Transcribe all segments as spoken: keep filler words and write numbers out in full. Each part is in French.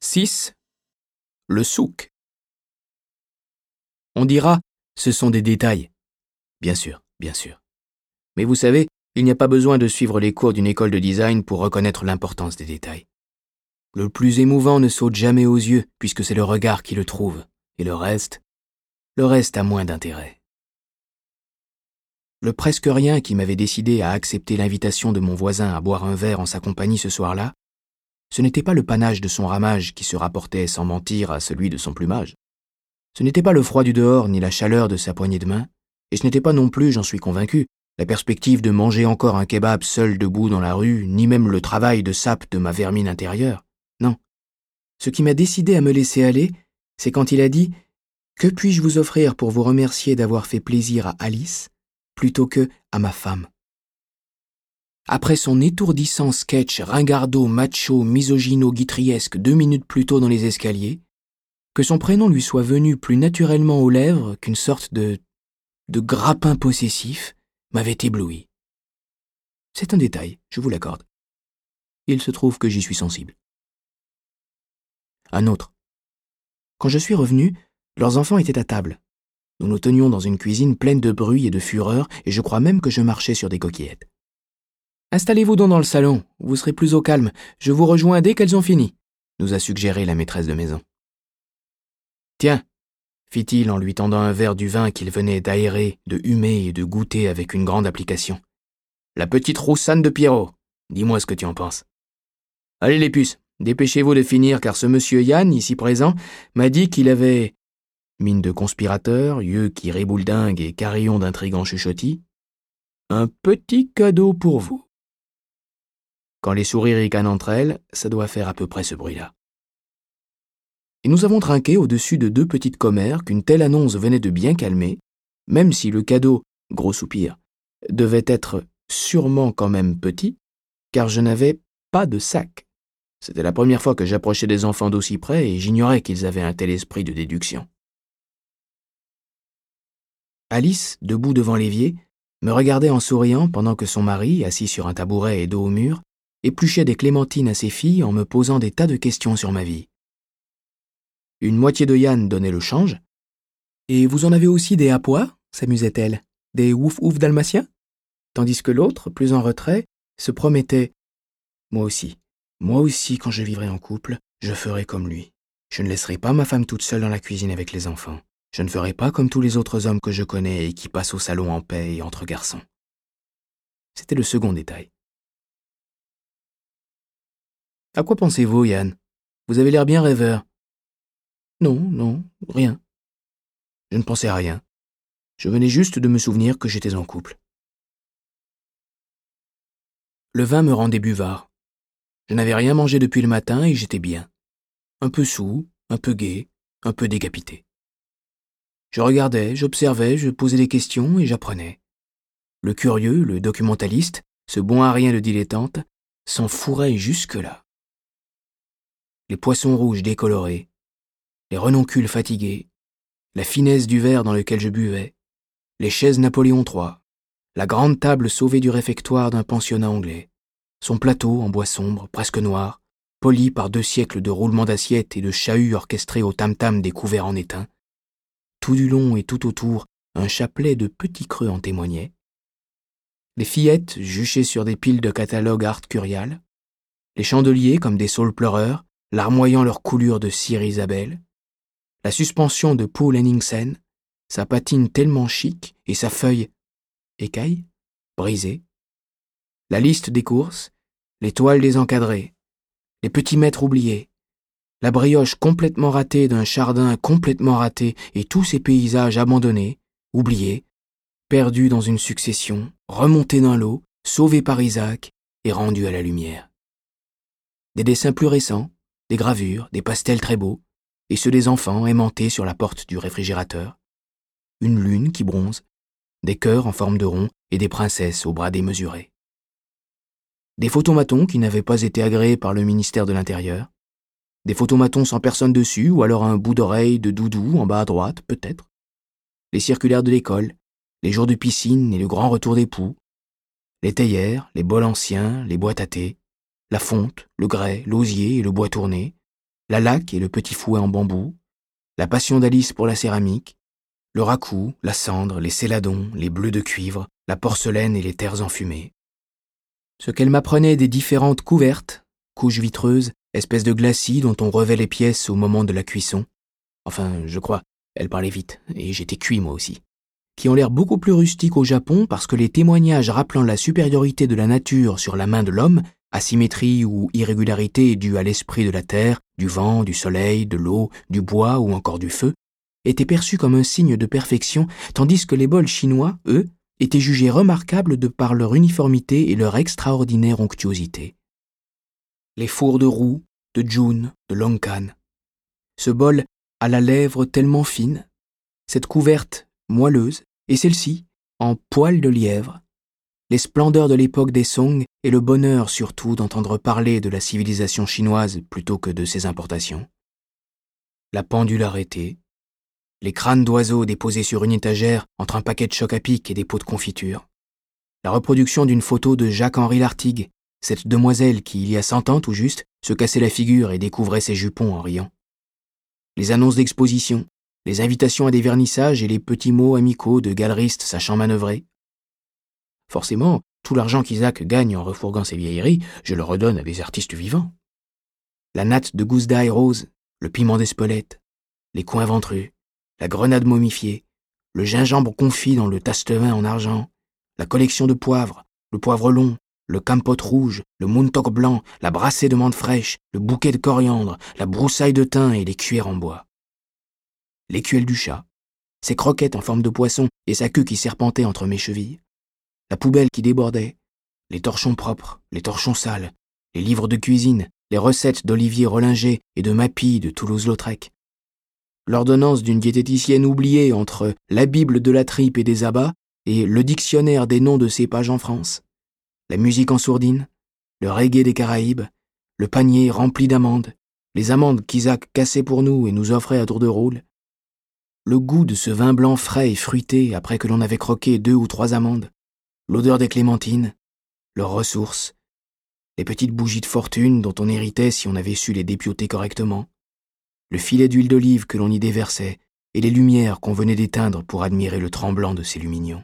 six. Le souk. On dira, ce sont des détails. Bien sûr, bien sûr. Mais vous savez, il n'y a pas besoin de suivre les cours d'une école de design pour reconnaître l'importance des détails. Le plus émouvant ne saute jamais aux yeux, puisque c'est le regard qui le trouve. Et le reste, le reste a moins d'intérêt. Le presque rien qui m'avait décidé à accepter l'invitation de mon voisin à boire un verre en sa compagnie ce soir-là, ce n'était pas le panache de son ramage qui se rapportait sans mentir à celui de son plumage. Ce n'était pas le froid du dehors ni la chaleur de sa poignée de main, et ce n'était pas non plus, j'en suis convaincu, la perspective de manger encore un kebab seul debout dans la rue, ni même le travail de sape de ma vermine intérieure. Non. Ce qui m'a décidé à me laisser aller, c'est quand il a dit « Que puis-je vous offrir pour vous remercier d'avoir fait plaisir à Alice plutôt que à ma femme ?» Après son étourdissant sketch ringardo, macho, misogyno-guitriesque deux minutes plus tôt dans les escaliers, que son prénom lui soit venu plus naturellement aux lèvres qu'une sorte de, de grappin possessif, m'avait ébloui. C'est un détail, je vous l'accorde. Il se trouve que j'y suis sensible. Un autre. Quand je suis revenu, leurs enfants étaient à table. Nous nous tenions dans une cuisine pleine de bruit et de fureur, et je crois même que je marchais sur des coquillettes. « Installez-vous donc dans le salon, vous serez plus au calme. Je vous rejoins dès qu'elles ont fini », nous a suggéré la maîtresse de maison. « Tiens », fit-il en lui tendant un verre du vin qu'il venait d'aérer, de humer et de goûter avec une grande application. « La petite Roussanne de Pierrot, dis-moi ce que tu en penses. Allez les puces, dépêchez-vous de finir car ce monsieur Yann, ici présent, m'a dit qu'il avait, mine de conspirateur, yeux qui rébouledinguent et carillon d'intrigants chuchotis, un petit cadeau pour vous. » Quand les souris ricanent entre elles, ça doit faire à peu près ce bruit-là. Et nous avons trinqué au-dessus de deux petites commères qu'une telle annonce venait de bien calmer, même si le cadeau, gros soupir, devait être sûrement quand même petit, car je n'avais pas de sac. C'était la première fois que j'approchais des enfants d'aussi près et j'ignorais qu'ils avaient un tel esprit de déduction. Alice, debout devant l'évier, me regardait en souriant pendant que son mari, assis sur un tabouret et dos au mur, épluchait des clémentines à ses filles en me posant des tas de questions sur ma vie. Une moitié de Yann donnait le change. « Et vous en avez aussi des hapois ?» s'amusait-elle. « Des ouf-ouf dalmatiens ?» Tandis que l'autre, plus en retrait, se promettait « Moi aussi, moi aussi, quand je vivrai en couple, je ferai comme lui. Je ne laisserai pas ma femme toute seule dans la cuisine avec les enfants. Je ne ferai pas comme tous les autres hommes que je connais et qui passent au salon en paix et entre garçons. » C'était le second détail. « À quoi pensez-vous, Yann? Vous avez l'air bien rêveur. » « Non, non, rien. » Je ne pensais à rien. Je venais juste de me souvenir que j'étais en couple. Le vin me rendait buvard. Je n'avais rien mangé depuis le matin et j'étais bien. Un peu saoul, un peu gai, un peu décapité. Je regardais, j'observais, je posais des questions et j'apprenais. Le curieux, le documentaliste, ce bon à rien de dilettante, s'en fourrait jusque-là. Les poissons rouges décolorés, les renoncules fatigués, la finesse du verre dans lequel je buvais, les chaises Napoléon trois, la grande table sauvée du réfectoire d'un pensionnat anglais, son plateau en bois sombre, presque noir, poli par deux siècles de roulements d'assiettes et de chahuts orchestrés au tam-tam des couverts en étain. Tout du long et tout autour, un chapelet de petits creux en témoignait. Les fillettes juchées sur des piles de catalogues art curial, les chandeliers comme des saules pleureurs, larmoyant leur coulure de cire Isabelle, la suspension de Paul Henningsen, sa patine tellement chic et sa feuille écaille, brisée, la liste des courses, les toiles désencadrées, les petits mètres oubliés, la brioche complètement ratée d'un chardin complètement raté et tous ces paysages abandonnés, oubliés, perdus dans une succession, remontés d'un lot, sauvés par Isaac et rendus à la lumière. Des dessins plus récents, des gravures, des pastels très beaux, et ceux des enfants aimantés sur la porte du réfrigérateur, une lune qui bronze, des cœurs en forme de rond et des princesses aux bras démesurés. Des photomatons qui n'avaient pas été agréés par le ministère de l'Intérieur, des photomatons sans personne dessus ou alors un bout d'oreille de doudou en bas à droite, peut-être, les circulaires de l'école, les jours de piscine et le grand retour des poux, les théières, les bols anciens, les boîtes à thé, la fonte, le grès, l'osier et le bois tourné, la laque et le petit fouet en bambou, la passion d'Alice pour la céramique, le ragoût, la cendre, les céladons, les bleus de cuivre, la porcelaine et les terres enfumées. Ce qu'elle m'apprenait des différentes couvertes, couches vitreuses, espèces de glacis dont on revêt les pièces au moment de la cuisson. Enfin, je crois, elle parlait vite, et j'étais cuit moi aussi. Qui ont l'air beaucoup plus rustiques au Japon parce que les témoignages rappelant la supériorité de la nature sur la main de l'homme, asymétrie ou irrégularité due à l'esprit de la terre, du vent, du soleil, de l'eau, du bois ou encore du feu, étaient perçus comme un signe de perfection, tandis que les bols chinois, eux, étaient jugés remarquables de par leur uniformité et leur extraordinaire onctuosité. Les fours de roux, de Jun, de Longkan. Ce bol a la lèvre tellement fine, cette couverte moelleuse, et celle-ci en poil de lièvre. Les splendeurs de l'époque des Song et le bonheur surtout d'entendre parler de la civilisation chinoise plutôt que de ses importations. La pendule arrêtée, les crânes d'oiseaux déposés sur une étagère entre un paquet de chocs à pic et des pots de confiture. La reproduction d'une photo de Jacques-Henri Lartigue, cette demoiselle qui, il y a cent ans tout juste, se cassait la figure et découvrait ses jupons en riant. Les annonces d'exposition, les invitations à des vernissages et les petits mots amicaux de galeristes sachant manœuvrer. Forcément, tout l'argent qu'Isaac gagne en refourguant ses vieilleries, je le redonne à des artistes vivants. La natte de gousse d'ail rose, le piment d'Espelette, les coins ventrus, la grenade momifiée, le gingembre confit dans le tasse-vin en argent, la collection de poivres, le poivre long, le campote rouge, le muntok blanc, la brassée de menthe fraîche, le bouquet de coriandre, la broussaille de thym et les cuillères en bois. L'écuelle du chat, ses croquettes en forme de poisson et sa queue qui serpentait entre mes chevilles, la poubelle qui débordait, les torchons propres, les torchons sales, les livres de cuisine, les recettes d'Olivier Rollinger et de Mappy de Toulouse-Lautrec, l'ordonnance d'une diététicienne oubliée entre la Bible de la tripe et des abats et le dictionnaire des noms de cépages en France, la musique en sourdine, le reggae des Caraïbes, le panier rempli d'amandes, les amandes qu'Isaac cassait pour nous et nous offrait à tour de rôle, le goût de ce vin blanc frais et fruité après que l'on avait croqué deux ou trois amandes, l'odeur des clémentines, leurs ressources, les petites bougies de fortune dont on héritait si on avait su les dépioter correctement, le filet d'huile d'olive que l'on y déversait et les lumières qu'on venait d'éteindre pour admirer le tremblant de ces lumignons.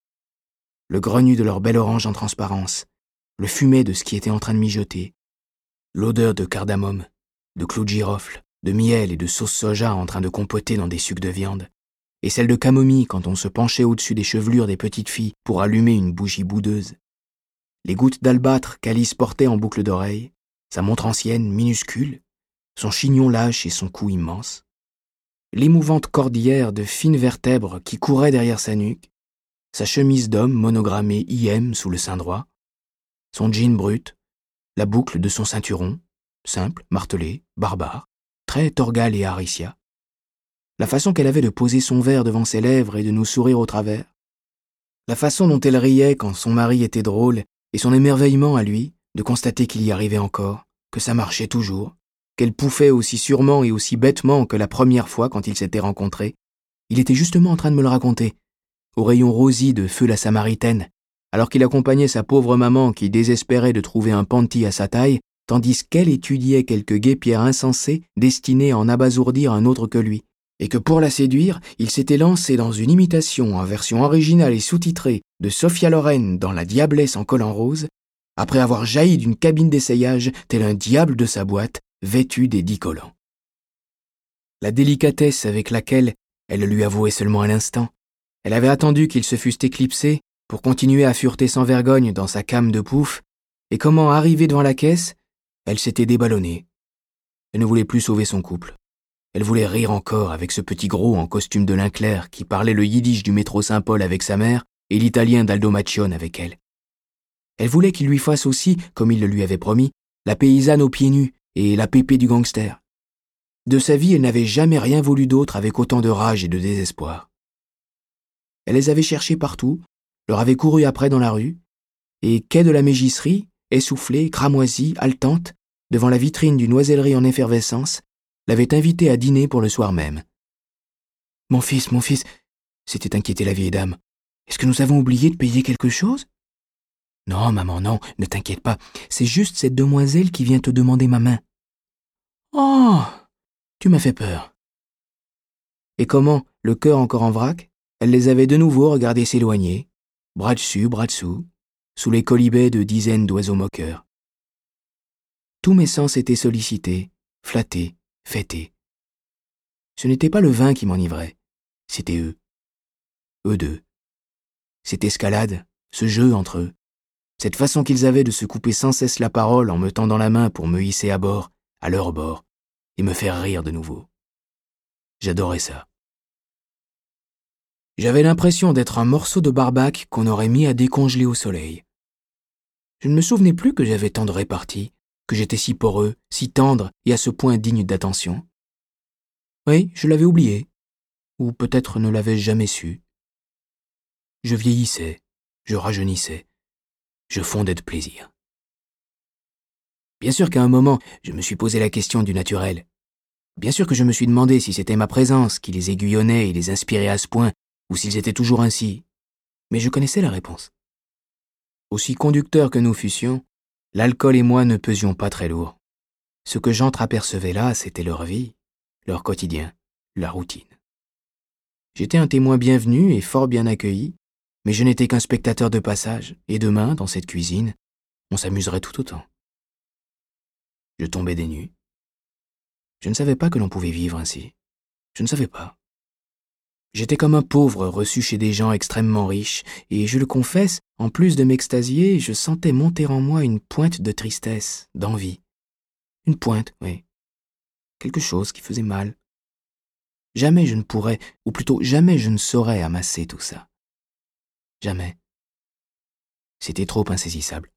Le grenu de leur belle orange en transparence, le fumet de ce qui était en train de mijoter, l'odeur de cardamome, de clous de girofle, de miel et de sauce soja en train de compoter dans des sucs de viande, et celle de camomille quand on se penchait au-dessus des chevelures des petites filles pour allumer une bougie boudeuse. Les gouttes d'albâtre qu'Alice portait en boucle d'oreille, sa montre ancienne minuscule, son chignon lâche et son cou immense, l'émouvante cordillère de fines vertèbres qui courait derrière sa nuque, sa chemise d'homme monogrammée I M sous le sein droit, son jean brut, la boucle de son ceinturon, simple, martelé, barbare, très Torgal et Aricia, la façon qu'elle avait de poser son verre devant ses lèvres et de nous sourire au travers, la façon dont elle riait quand son mari était drôle et son émerveillement à lui de constater qu'il y arrivait encore, que ça marchait toujours, qu'elle pouffait aussi sûrement et aussi bêtement que la première fois quand ils s'étaient rencontrés. Il était justement en train de me le raconter, au rayon rosy de Feu la Samaritaine, alors qu'il accompagnait sa pauvre maman qui désespérait de trouver un panty à sa taille, tandis qu'elle étudiait quelques guêpières insensées destinées à en abasourdir un autre que lui, et que pour la séduire, il s'était lancé dans une imitation en version originale et sous-titrée de Sophia Loren dans La Diablesse en collant rose, après avoir jailli d'une cabine d'essayage tel un diable de sa boîte, vêtu des dix collants. La délicatesse avec laquelle elle le lui avouait seulement à l'instant, elle avait attendu qu'ils se fussent éclipsés pour continuer à fureter sans vergogne dans sa came de pouf, et comment, arrivée devant la caisse, elle s'était déballonnée. Elle ne voulait plus sauver son couple. Elle voulait rire encore avec ce petit gros en costume de lin clair qui parlait le yiddish du métro Saint-Paul avec sa mère et l'italien d'Aldo Macione avec elle. Elle voulait qu'il lui fasse aussi, comme il le lui avait promis, la paysanne aux pieds nus et la pépée du gangster. De sa vie, elle n'avait jamais rien voulu d'autre avec autant de rage et de désespoir. Elle les avait cherchés partout, leur avait couru après dans la rue, et quai de la Mégisserie, essoufflée, cramoisie, haletante, devant la vitrine d'une noisellerie en effervescence, l'avait invitée à dîner pour le soir même. « Mon fils, mon fils, » s'était inquiétée la vieille dame, « est-ce que nous avons oublié de payer quelque chose ?»« Non, maman, non, ne t'inquiète pas, c'est juste cette demoiselle qui vient te demander ma main. » Oh, tu m'as fait peur. Et comment, le cœur encore en vrac, elle les avait de nouveau regardés s'éloigner, bras dessus, bras dessous, sous les colibets de dizaines d'oiseaux moqueurs. Tous mes sens étaient sollicités, flattés, fêtés. Ce n'était pas le vin qui m'enivrait, c'était eux. Eux deux. Cette escalade, ce jeu entre eux, cette façon qu'ils avaient de se couper sans cesse la parole en me tendant la main pour me hisser à bord, à leur bord, et me faire rire de nouveau. J'adorais ça. J'avais l'impression d'être un morceau de barbac qu'on aurait mis à décongeler au soleil. Je ne me souvenais plus que j'avais tant de réparties, que j'étais si poreux, si tendre et à ce point digne d'attention. Oui, je l'avais oublié, ou peut-être ne l'avais-je jamais su. Je vieillissais, je rajeunissais, je fondais de plaisir. Bien sûr qu'à un moment, je me suis posé la question du naturel. Bien sûr que je me suis demandé si c'était ma présence qui les aiguillonnait et les inspirait à ce point, ou s'ils étaient toujours ainsi. Mais je connaissais la réponse. Aussi conducteurs que nous fussions, l'alcool et moi ne pesions pas très lourd. Ce que j'entreapercevais là, c'était leur vie, leur quotidien, leur routine. J'étais un témoin bienvenu et fort bien accueilli, mais je n'étais qu'un spectateur de passage, et demain, dans cette cuisine, on s'amuserait tout autant. Je tombais des nues. Je ne savais pas que l'on pouvait vivre ainsi. Je ne savais pas. J'étais comme un pauvre reçu chez des gens extrêmement riches, et je le confesse, en plus de m'extasier, je sentais monter en moi une pointe de tristesse, d'envie. Une pointe, oui. Quelque chose qui faisait mal. Jamais je ne pourrais, ou plutôt jamais je ne saurais amasser tout ça. Jamais. C'était trop insaisissable.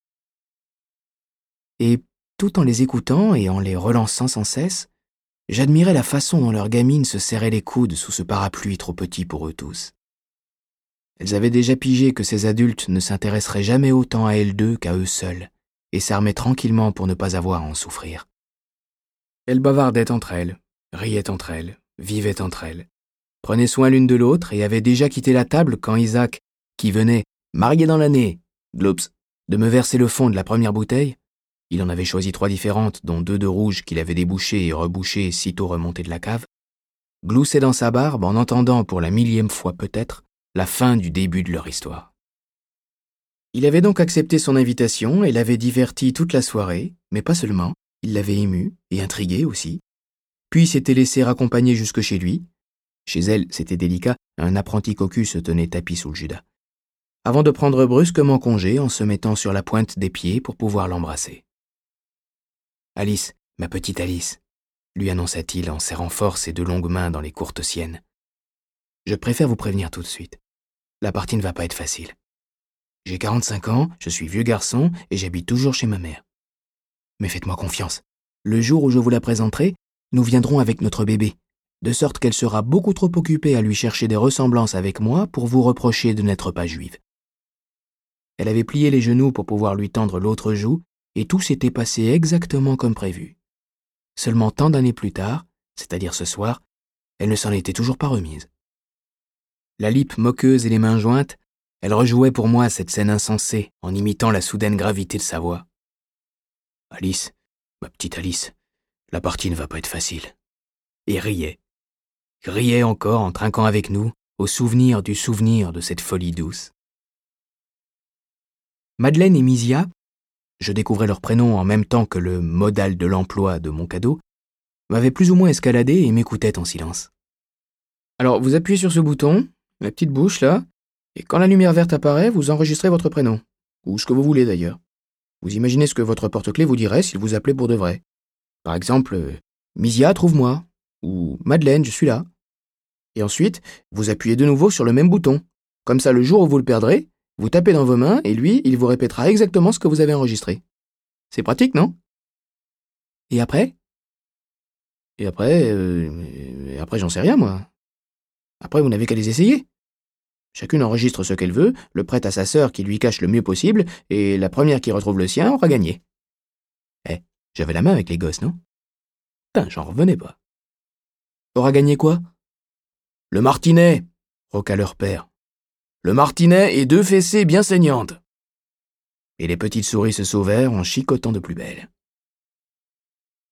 Et tout en les écoutant et en les relançant sans cesse, j'admirais la façon dont leurs gamines se serraient les coudes sous ce parapluie trop petit pour eux tous. Elles avaient déjà pigé que ces adultes ne s'intéresseraient jamais autant à elles deux qu'à eux seuls, et s'armaient tranquillement pour ne pas avoir à en souffrir. Elles bavardaient entre elles, riaient entre elles, vivaient entre elles, prenaient soin l'une de l'autre et avaient déjà quitté la table quand Isaac, qui venait, marié dans l'année, gloops, de me verser le fond de la première bouteille, il en avait choisi trois différentes, dont deux de rouges qu'il avait débouchées et rebouchées sitôt remontées de la cave, gloussait dans sa barbe en entendant pour la millième fois peut-être la fin du début de leur histoire. Il avait donc accepté son invitation et l'avait diverti toute la soirée, mais pas seulement, il l'avait ému et intrigué aussi, puis s'était laissé raccompagner jusque chez lui. Chez elle, c'était délicat, un apprenti cocu se tenait tapis sous le judas, avant de prendre brusquement congé en se mettant sur la pointe des pieds pour pouvoir l'embrasser. « Alice, ma petite Alice », lui annonça-t-il en serrant fort ses deux longues mains dans les courtes siennes. « Je préfère vous prévenir tout de suite. La partie ne va pas être facile. J'ai quarante-cinq ans, je suis vieux garçon et j'habite toujours chez ma mère. Mais faites-moi confiance. Le jour où je vous la présenterai, nous viendrons avec notre bébé, de sorte qu'elle sera beaucoup trop occupée à lui chercher des ressemblances avec moi pour vous reprocher de n'être pas juive. » Elle avait plié les genoux pour pouvoir lui tendre l'autre joue, et tout s'était passé exactement comme prévu. Seulement tant d'années plus tard, c'est-à-dire ce soir, elle ne s'en était toujours pas remise. La lippe moqueuse et les mains jointes, elle rejouait pour moi cette scène insensée en imitant la soudaine gravité de sa voix. « Alice, ma petite Alice, la partie ne va pas être facile. » Et riait. Riait encore en trinquant avec nous au souvenir du souvenir de cette folie douce. Madeleine et Misia, je découvrais leur prénom en même temps que le modal de l'emploi de mon cadeau, m'avaient plus ou moins escaladé et m'écoutaient en silence. Alors, vous appuyez sur ce bouton, la petite bouche là, et quand la lumière verte apparaît, vous enregistrez votre prénom, ou ce que vous voulez d'ailleurs. Vous imaginez ce que votre porte-clés vous dirait s'il vous appelait pour de vrai. Par exemple, euh, Misia, trouve-moi, ou Madeleine, je suis là. Et ensuite, vous appuyez de nouveau sur le même bouton. Comme ça, le jour où vous le perdrez, vous tapez dans vos mains et lui, il vous répétera exactement ce que vous avez enregistré. C'est pratique, non? Et après? Et après, euh, et après, j'en sais rien, moi. Après, vous n'avez qu'à les essayer. Chacune enregistre ce qu'elle veut, le prête à sa sœur qui lui cache le mieux possible, et la première qui retrouve le sien aura gagné. Eh, j'avais la main avec les gosses, non? Putain, j'en revenais pas. Aura gagné quoi? Le martinet, roqua leur père. Le martinet et deux fessées bien saignantes. Et les petites souris se sauvèrent en chicotant de plus belle.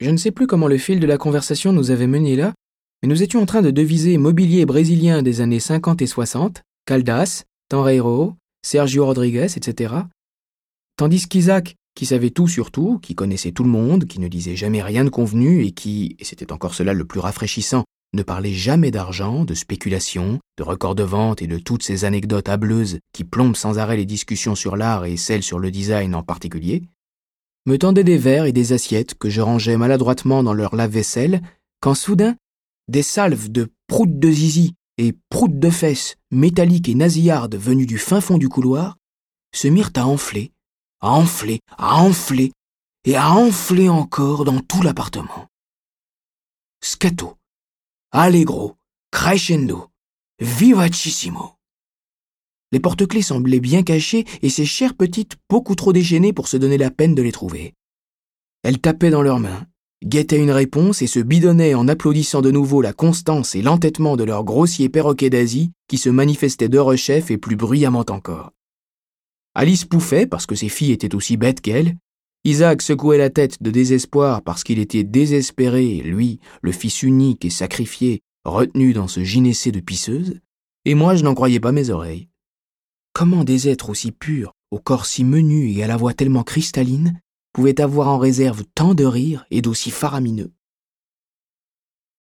Je ne sais plus comment le fil de la conversation nous avait menés là, mais nous étions en train de deviser mobilier brésilien des années cinquante et soixante, Caldas, Tenreiro, Sergio Rodriguez, et cetera. Tandis qu'Isaac, qui savait tout sur tout, qui connaissait tout le monde, qui ne disait jamais rien de convenu et qui, et c'était encore cela le plus rafraîchissant, ne parlait jamais d'argent, de spéculation, de records de vente et de toutes ces anecdotes hableuses qui plombent sans arrêt les discussions sur l'art et celles sur le design en particulier, me tendait des verres et des assiettes que je rangeais maladroitement dans leur lave-vaisselle, quand soudain, des salves de proutes de zizi et proutes de fesses métalliques et nasillardes venues du fin fond du couloir se mirent à enfler, à enfler, à enfler et à enfler encore dans tout l'appartement. Scato, allegro, crescendo, vivacissimo. Les porte-clés semblaient bien cachés et ces chères petites beaucoup trop déchaînées pour se donner la peine de les trouver. Elles tapaient dans leurs mains, guettaient une réponse et se bidonnaient en applaudissant de nouveau la constance et l'entêtement de leurs grossiers perroquets d'Asie qui se manifestaient d'heureux-chef et plus bruyamment encore. Alice pouffait parce que ses filles étaient aussi bêtes qu'elle. Isaac secouait la tête de désespoir parce qu'il était désespéré, lui, le fils unique et sacrifié, retenu dans ce gynécée de pisseuse, et moi je n'en croyais pas mes oreilles. Comment des êtres aussi purs, au corps si menu et à la voix tellement cristalline, pouvaient avoir en réserve tant de rires et d'aussi faramineux?